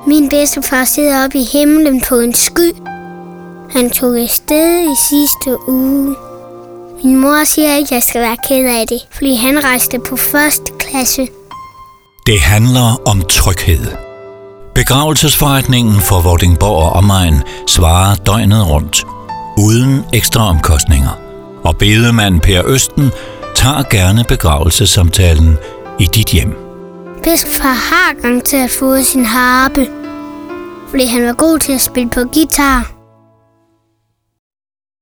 Min bedstefar sidder oppe i himlen på en sky. Han tog afsted i sidste uge. Min mor siger ikke, at jeg skal være ked af det, fordi han rejste på første klasse. Det handler om tryghed. Begravelsesforretningen for Vordingborg og omegn svarer døgnet rundt, uden ekstra omkostninger. Og bedemand Per Østen tager gerne begravelsessamtalen i dit hjem. Bedstefar har garanteret fået sin harpe, fordi han var god til at spille på guitar.